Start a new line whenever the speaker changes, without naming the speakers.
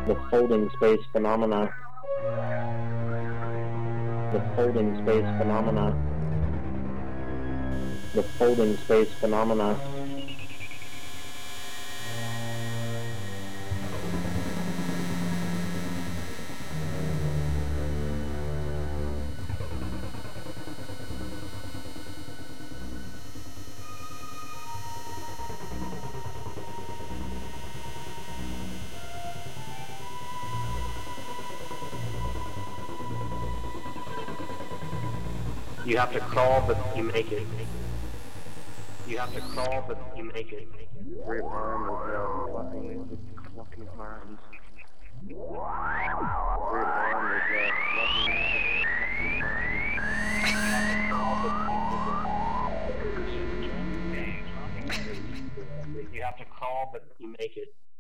The folding space phenomena. The folding space phenomena. The folding space phenomena. You have to crawl, but you make it. You have to crawl, but you make it.
Great arm is fluffing arms. Great arm is
You have to crawl, but you make it.